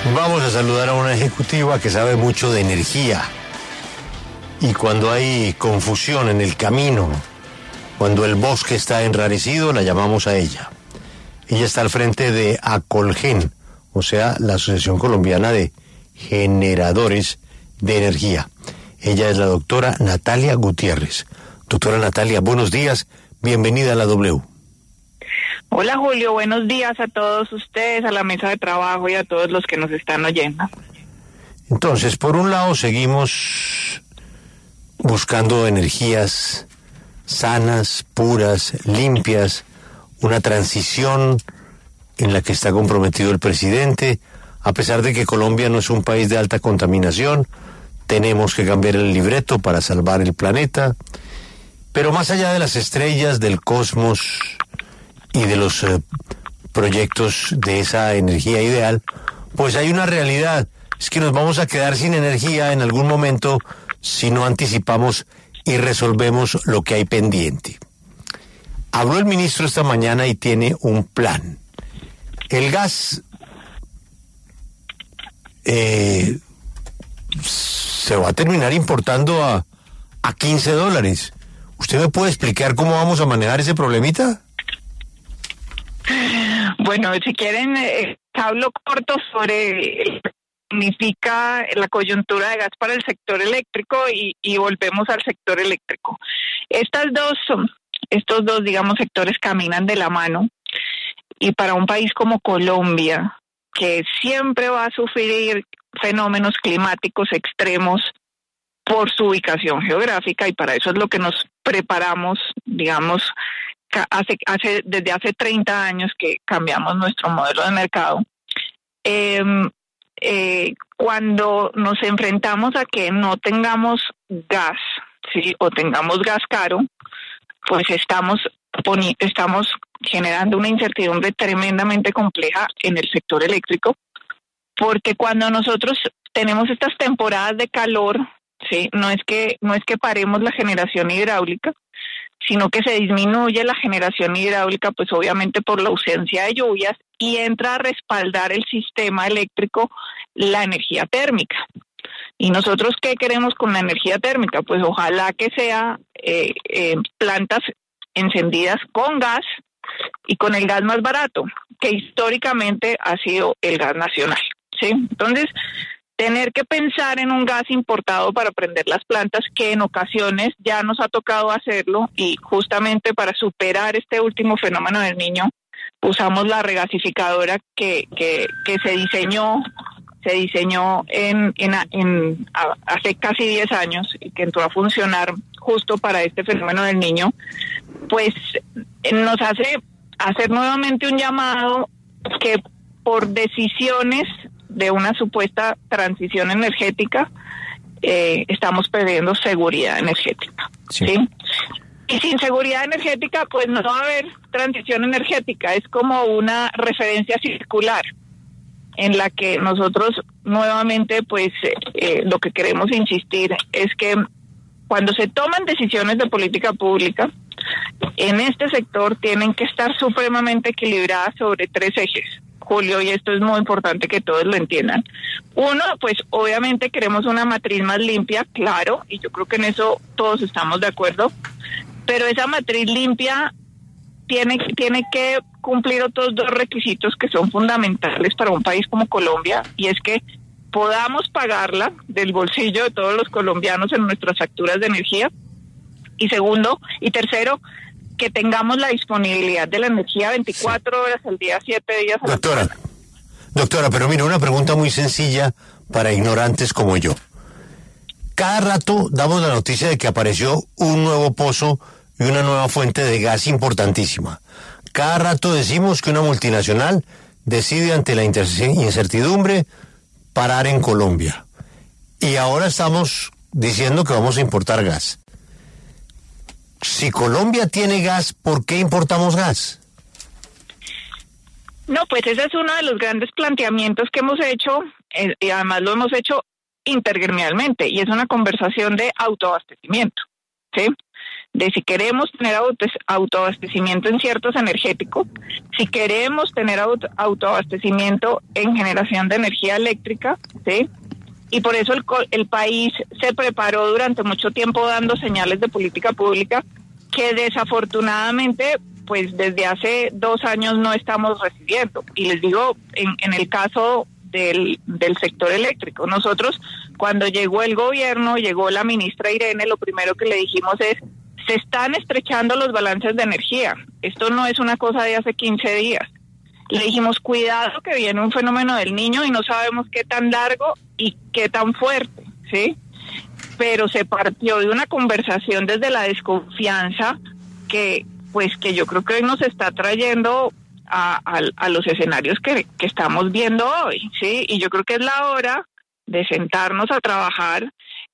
Vamos a saludar a una ejecutiva que sabe mucho de energía. Y cuando hay confusión en el camino, cuando el bosque está enrarecido, la llamamos a ella. Ella está al frente de Acolgen, o sea, la Asociación Colombiana de Generadores de Energía. Ella es la doctora Natalia Gutiérrez. Doctora Natalia, buenos días, bienvenida a la W. Hola Julio, buenos días a todos ustedes, a la mesa de trabajo y a todos los que nos están oyendo. Entonces, por un lado seguimos buscando energías sanas, puras, limpias, una transición en la que está comprometido el presidente. A pesar de que Colombia no es un país de alta contaminación, tenemos que cambiar el libreto para salvar el planeta. Pero más allá de las estrellas, del cosmos y de los proyectos de esa energía ideal, pues hay una realidad, es que nos vamos a quedar sin energía en algún momento si no anticipamos y resolvemos lo que hay pendiente. Habló el ministro esta mañana y tiene un plan. El gas se va a terminar importando a $15. ¿Usted me puede explicar cómo vamos a manejar ese problemita? Bueno, si quieren, hablo corto sobre lo que significa la coyuntura de gas para el sector eléctrico y volvemos al sector eléctrico. Estos dos, digamos, sectores caminan de la mano, y para un país como Colombia, que siempre va a sufrir fenómenos climáticos extremos por su ubicación geográfica, y para eso es lo que nos preparamos, digamos, desde hace 30 años que cambiamos nuestro modelo de mercado. Cuando nos enfrentamos a que no tengamos gas, ¿sí? O tengamos gas caro, pues estamos generando una incertidumbre tremendamente compleja en el sector eléctrico, porque cuando nosotros tenemos estas temporadas de calor, ¿sí? No es que paremos la generación hidráulica, sino que se disminuye la generación hidráulica, pues obviamente por la ausencia de lluvias, y entra a respaldar el sistema eléctrico la energía térmica. ¿Y nosotros qué queremos con la energía térmica? Pues ojalá que sea plantas encendidas con gas y con el gas más barato, que históricamente ha sido el gas nacional, ¿sí? Entonces, tener que pensar en un gas importado para prender las plantas, que en ocasiones ya nos ha tocado hacerlo, y justamente para superar este último fenómeno del Niño, usamos la regasificadora que se diseñó hace casi 10 años y que entró a funcionar justo para este fenómeno del Niño. Pues nos hace hacer nuevamente un llamado que por decisiones de una supuesta transición energética, estamos perdiendo seguridad energética, ¿sí? Y sin seguridad energética, pues no va a haber transición energética. Es como una referencia circular en la que nosotros nuevamente, pues, lo que queremos insistir es que cuando se toman decisiones de política pública, en este sector tienen que estar supremamente equilibradas sobre 3 ejes. Julio, y esto es muy importante que todos lo entiendan. Uno, pues obviamente queremos una matriz más limpia, claro, y yo creo que en eso todos estamos de acuerdo, pero esa matriz limpia tiene que cumplir otros 2 requisitos que son fundamentales para un país como Colombia, y es que podamos pagarla del bolsillo de todos los colombianos en nuestras facturas de energía, y tercero, que tengamos la disponibilidad de la energía 24 horas al día, 7 días a la semana. Doctora, pero mira, una pregunta muy sencilla para ignorantes como yo. Cada rato damos la noticia de que apareció un nuevo pozo y una nueva fuente de gas importantísima. Cada rato decimos que una multinacional decide ante la incertidumbre parar en Colombia. Y ahora estamos diciendo que vamos a importar gas. Si Colombia tiene gas, ¿por qué importamos gas? No, pues ese es uno de los grandes planteamientos que hemos hecho, y además lo hemos hecho intergremialmente, y es una conversación de autoabastecimiento, ¿sí? de si queremos tener autoabastecimiento en ciertos energéticos, si queremos tener autoabastecimiento en generación de energía eléctrica, ¿sí? Y por eso el país se preparó durante mucho tiempo dando señales de política pública que desafortunadamente, pues desde hace 2 años no estamos recibiendo. Y les digo, en el caso del sector eléctrico, nosotros cuando llegó el gobierno, llegó la ministra Irene, lo primero que le dijimos es: se están estrechando los balances de energía, esto no es una cosa de hace 15 días. Le dijimos, cuidado que viene un fenómeno del Niño y no sabemos qué tan largo y qué tan fuerte, ¿sí? Pero se partió de una conversación desde la desconfianza que yo creo que hoy nos está trayendo a los escenarios que estamos viendo hoy, ¿sí? Y yo creo que es la hora de sentarnos a trabajar,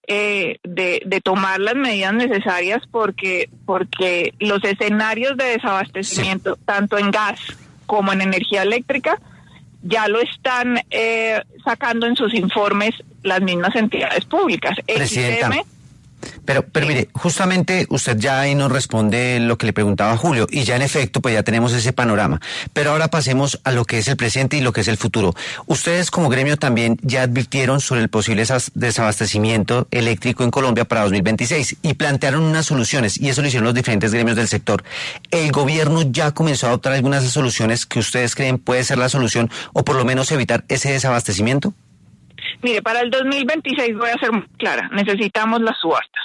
de tomar las medidas necesarias porque los escenarios de desabastecimiento, tanto en gas como en energía eléctrica, ya lo están sacando en sus informes las mismas entidades públicas. Presidenta, pero mire, justamente usted ya ahí nos responde lo que le preguntaba Julio, y ya en efecto pues ya tenemos ese panorama. Pero ahora pasemos a lo que es el presente y lo que es el futuro. Ustedes como gremio también ya advirtieron sobre el posible desabastecimiento eléctrico en Colombia para 2026 y plantearon unas soluciones, y eso lo hicieron los diferentes gremios del sector. ¿El gobierno ya comenzó a adoptar algunas de esas soluciones que ustedes creen puede ser la solución o por lo menos evitar ese desabastecimiento? Mire, para el 2026 voy a ser muy clara, necesitamos las subastas.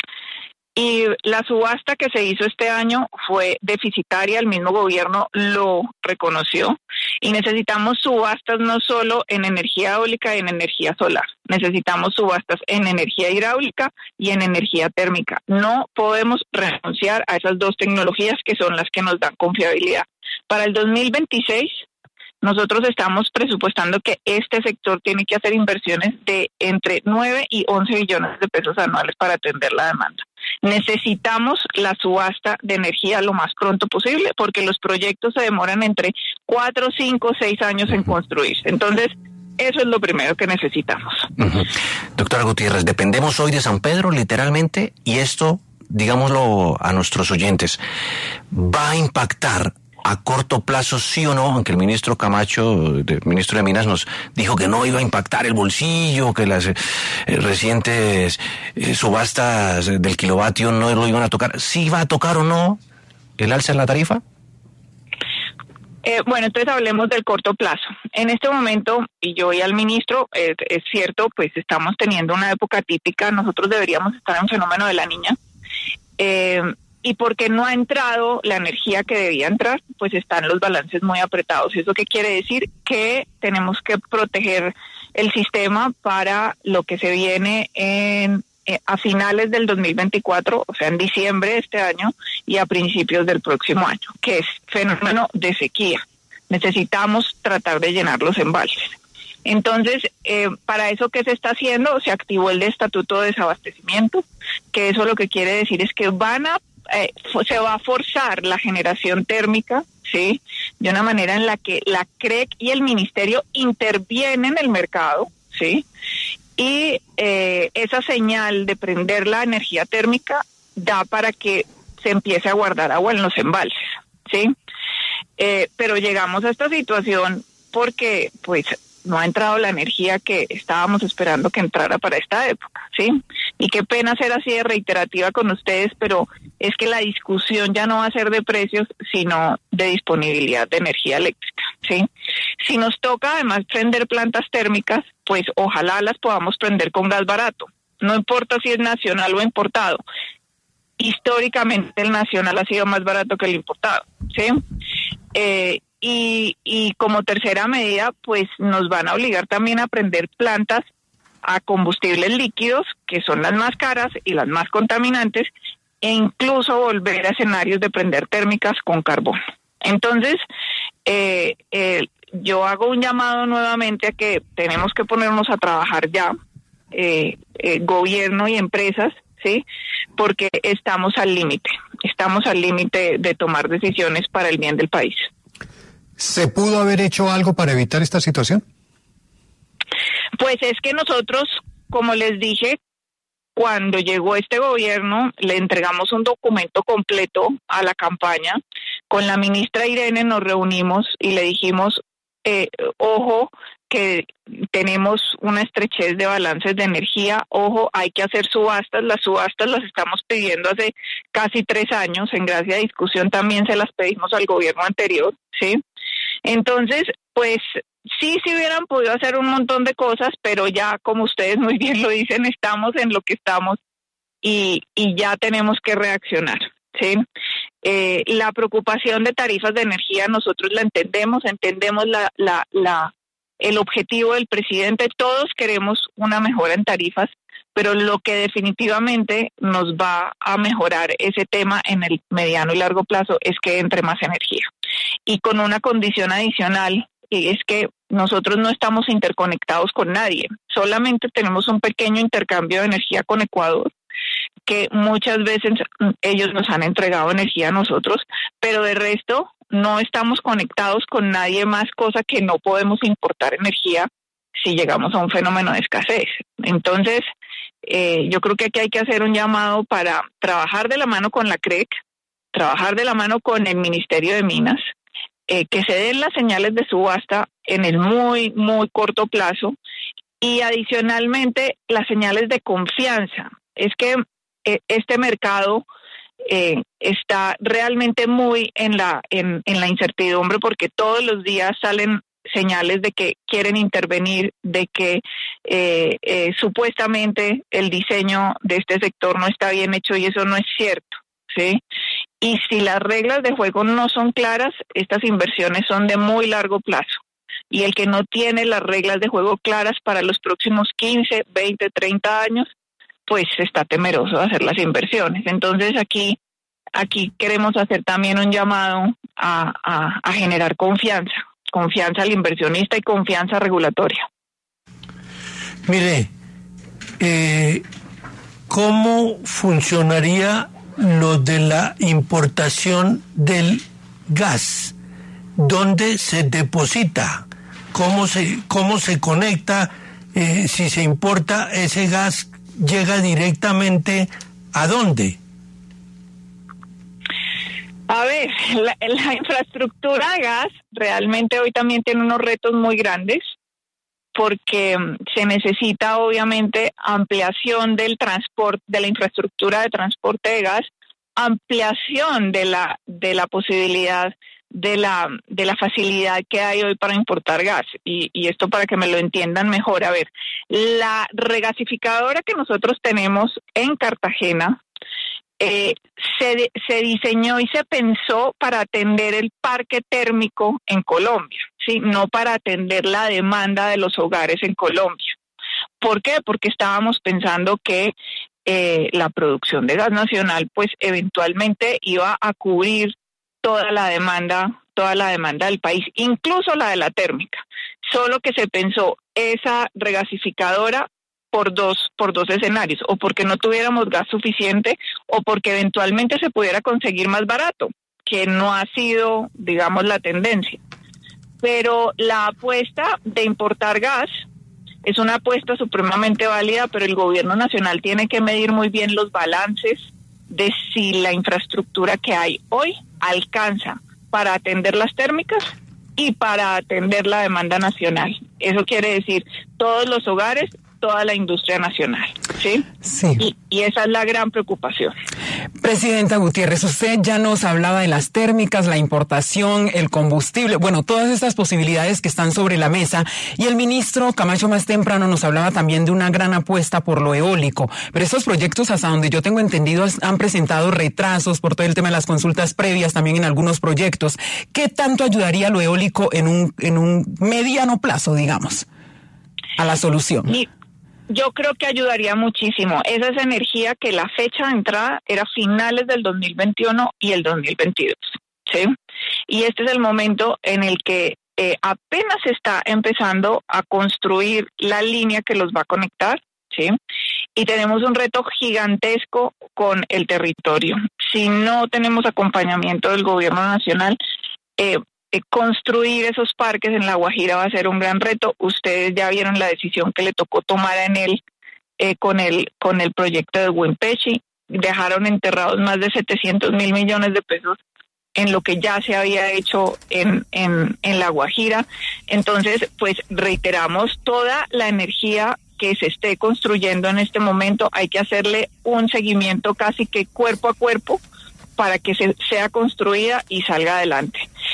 Y la subasta que se hizo este año fue deficitaria, el mismo gobierno lo reconoció, y necesitamos subastas no solo en energía eólica y en energía solar, necesitamos subastas en energía hidráulica y en energía térmica. No podemos renunciar a esas 2 tecnologías que son las que nos dan confiabilidad. Para el 2026, nosotros estamos presupuestando que este sector tiene que hacer inversiones de entre 9 y 11 billones de pesos anuales para atender la demanda. Necesitamos la subasta de energía lo más pronto posible porque los proyectos se demoran entre 4, 5, 6 años en construirse. Entonces, eso es lo primero que necesitamos. Doctora Gutiérrez, dependemos hoy de San Pedro, literalmente, y esto, digámoslo a nuestros oyentes, va a impactar a corto plazo, sí o no, aunque el ministro Camacho, ministro de Minas, nos dijo que no iba a impactar el bolsillo, que las recientes subastas del kilovatio no lo iban a tocar. ¿Sí va a tocar o no el alza en la tarifa? Bueno, entonces hablemos del corto plazo. En este momento, y yo voy al ministro, es cierto, pues estamos teniendo una época típica, nosotros deberíamos estar en un fenómeno de la Niña, y porque no ha entrado la energía que debía entrar, pues están los balances muy apretados. ¿Eso qué quiere decir? Que tenemos que proteger el sistema para lo que se viene a finales del 2024, o sea, en diciembre de este año y a principios del próximo año, que es fenómeno de sequía. Necesitamos tratar de llenar los embalses. Entonces, para eso, ¿qué se está haciendo? Se activó el Estatuto de Desabastecimiento, que eso lo que quiere decir es que se va a forzar la generación térmica, ¿sí? De una manera en la que la CREC y el ministerio intervienen en el mercado, ¿sí? Y esa señal de prender la energía térmica da para que se empiece a guardar agua en los embalses, ¿sí? Pero llegamos a esta situación porque, pues, no ha entrado la energía que estábamos esperando que entrara para esta época, ¿sí? Y qué pena ser así de reiterativa con ustedes, pero es que la discusión ya no va a ser de precios, sino de disponibilidad de energía eléctrica, ¿sí? Si nos toca además prender plantas térmicas, pues ojalá las podamos prender con gas barato. No importa si es nacional o importado. Históricamente el nacional ha sido más barato que el importado, ¿sí? Y como tercera medida, pues nos van a obligar también a prender plantas a combustibles líquidos, que son las más caras y las más contaminantes, e incluso volver a escenarios de prender térmicas con carbón. Entonces, yo hago un llamado nuevamente a que tenemos que ponernos a trabajar ya, gobierno y empresas, ¿sí? Porque estamos al límite de tomar decisiones para el bien del país. ¿Se pudo haber hecho algo para evitar esta situación? Pues es que nosotros, como les dije, cuando llegó este gobierno, le entregamos un documento completo a la campaña. Con la ministra Irene nos reunimos y le dijimos, ojo, que tenemos una estrechez de balances de energía, ojo, hay que hacer subastas, las subastas las estamos pidiendo hace casi 3 años, en gracia de discusión también se las pedimos al gobierno anterior, ¿sí? Entonces, pues sí hubieran podido hacer un montón de cosas, pero ya, como ustedes muy bien lo dicen, estamos en lo que estamos y ya tenemos que reaccionar, ¿sí? La preocupación de tarifas de energía nosotros la entendemos el objetivo del presidente, todos queremos una mejora en tarifas, pero lo que definitivamente nos va a mejorar ese tema en el mediano y largo plazo es que entre más energía. Y con una condición adicional, y es que nosotros no estamos interconectados con nadie, solamente tenemos un pequeño intercambio de energía con Ecuador, que muchas veces ellos nos han entregado energía a nosotros, pero de resto no estamos conectados con nadie más, cosa que no podemos importar energía si llegamos a un fenómeno de escasez. Entonces, yo creo que aquí hay que hacer un llamado para trabajar de la mano con la CREC, trabajar de la mano con el Ministerio de Minas, que se den las señales de subasta en el muy, muy corto plazo y adicionalmente las señales de confianza. Es que este mercado está realmente muy en la incertidumbre porque todos los días salen señales de que quieren intervenir, de que supuestamente el diseño de este sector no está bien hecho y eso no es cierto, ¿sí? Y si las reglas de juego no son claras, estas inversiones son de muy largo plazo. Y el que no tiene las reglas de juego claras para los próximos 15, 20, 30 años, pues está temeroso de hacer las inversiones. Entonces aquí queremos hacer también un llamado a generar confianza al inversionista y confianza regulatoria. Mire, ¿cómo funcionaría lo de la importación del gas? ¿Dónde se deposita? ¿Cómo se conecta? Si se importa ese gas, ¿llega directamente a dónde? A ver, la infraestructura de gas realmente hoy también tiene unos retos muy grandes porque se necesita obviamente ampliación del transporte, de la infraestructura de transporte de gas, ampliación de la posibilidad de la facilidad que hay hoy para importar gas. Y esto para que me lo entiendan mejor. A ver, la regasificadora que nosotros tenemos en Cartagena se diseñó y se pensó para atender el parque térmico en Colombia, ¿sí? No para atender la demanda de los hogares en Colombia. ¿Por qué? Porque estábamos pensando que la producción de gas nacional pues eventualmente iba a cubrir toda la demanda del país, incluso la de la térmica. Solo que se pensó esa regasificadora por dos escenarios, o porque no tuviéramos gas suficiente o porque eventualmente se pudiera conseguir más barato, que no ha sido, digamos, la tendencia. Pero la apuesta de importar gas es una apuesta supremamente válida, pero el gobierno nacional tiene que medir muy bien los balances de si la infraestructura que hay hoy alcanza para atender las térmicas y para atender la demanda nacional. Eso quiere decir todos los hogares, toda la industria nacional, ¿sí? Sí. Y esa es la gran preocupación. Presidenta Gutiérrez, usted ya nos hablaba de las térmicas, la importación, el combustible, bueno, todas estas posibilidades que están sobre la mesa, y el ministro Camacho más temprano nos hablaba también de una gran apuesta por lo eólico, pero estos proyectos, hasta donde yo tengo entendido, han presentado retrasos por todo el tema de las consultas previas, también en algunos proyectos. ¿Qué tanto ayudaría lo eólico en un mediano plazo, digamos, a la solución? Yo creo que ayudaría muchísimo. Esa es energía que la fecha de entrada era finales del 2021 y el 2022, ¿sí? Y este es el momento en el que apenas se está empezando a construir la línea que los va a conectar, ¿sí? Y tenemos un reto gigantesco con el territorio. Si no tenemos acompañamiento del gobierno nacional, construir esos parques en La Guajira va a ser un gran reto. Ustedes ya vieron la decisión que le tocó tomar a Enel con el proyecto de Wimpeshi. Dejaron enterrados más de 700.000 millones de pesos en lo que ya se había hecho en La Guajira. Entonces, pues reiteramos, toda la energía que se esté construyendo en este momento hay que hacerle un seguimiento casi que cuerpo a cuerpo para que sea construida y salga adelante.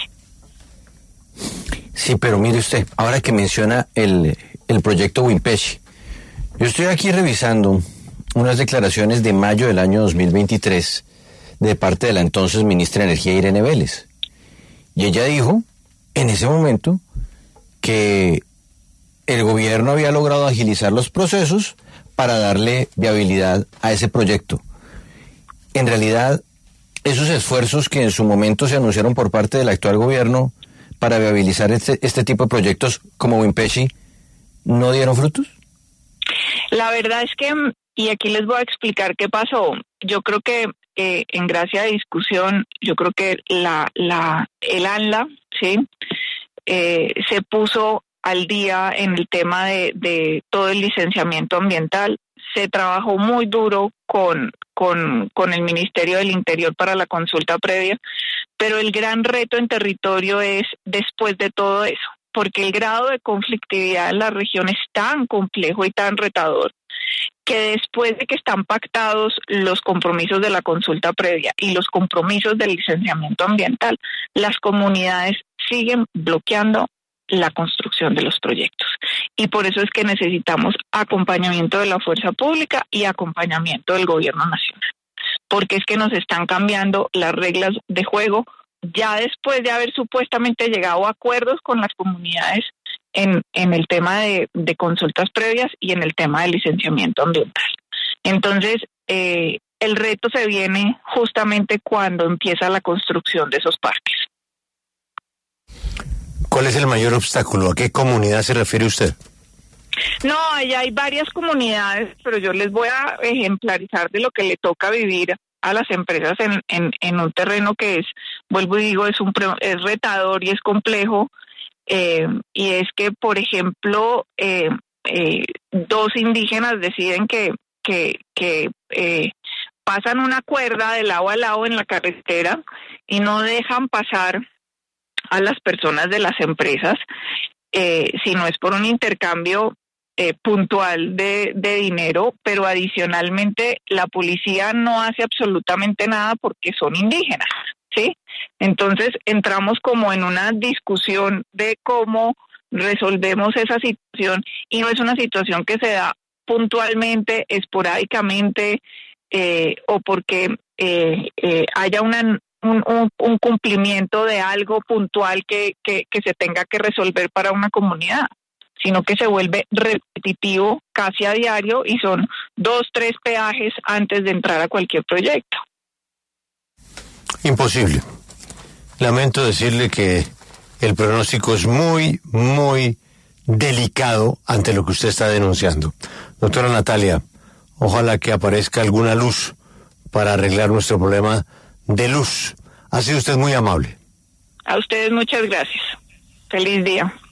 Sí, pero mire usted, ahora que menciona el proyecto Wimpeshi, yo estoy aquí revisando unas declaraciones de mayo del año 2023 de parte de la entonces ministra de Energía, Irene Vélez. Y ella dijo, en ese momento, que el gobierno había logrado agilizar los procesos para darle viabilidad a ese proyecto. En realidad, esos esfuerzos que en su momento se anunciaron por parte del actual gobierno para viabilizar este tipo de proyectos como Wimpeshi, ¿no dieron frutos? La verdad es que, y aquí les voy a explicar qué pasó, yo creo que en gracia de discusión, yo creo que el ANLA, ¿sí? Se puso al día en el tema de todo el licenciamiento ambiental. Se trabajó muy duro con el Ministerio del Interior para la consulta previa, pero el gran reto en territorio es después de todo eso, porque el grado de conflictividad en la región es tan complejo y tan retador que después de que están pactados los compromisos de la consulta previa y los compromisos del licenciamiento ambiental, las comunidades siguen bloqueando la construcción de los proyectos. Y por eso es que necesitamos acompañamiento de la fuerza pública y acompañamiento del gobierno nacional. Porque es que nos están cambiando las reglas de juego ya después de haber supuestamente llegado a acuerdos con las comunidades en el tema de consultas previas y en el tema del licenciamiento ambiental. Entonces, el reto se viene justamente cuando empieza la construcción de esos parques. ¿Cuál es el mayor obstáculo? ¿A qué comunidad se refiere usted? No, allá hay varias comunidades, pero yo les voy a ejemplarizar de lo que le toca vivir a las empresas en un terreno que es, vuelvo y digo, es retador y es complejo. Y es que, por ejemplo, dos indígenas deciden que pasan una cuerda de lado a lado en la carretera y no dejan pasar a las personas de las empresas, si no es por un intercambio puntual de dinero, pero adicionalmente la policía no hace absolutamente nada porque son indígenas, ¿sí? Entonces entramos como en una discusión de cómo resolvemos esa situación, y no es una situación que se da puntualmente, esporádicamente, o porque haya un cumplimiento de algo puntual que se tenga que resolver para una comunidad, sino que se vuelve repetitivo casi a diario y son 2, 3 peajes antes de entrar a cualquier proyecto. Imposible. Lamento decirle que el pronóstico es muy, muy delicado ante lo que usted está denunciando. Doctora Natalia, ojalá que aparezca alguna luz para arreglar nuestro problema de luz. Ha sido usted muy amable. A ustedes muchas gracias. Feliz día.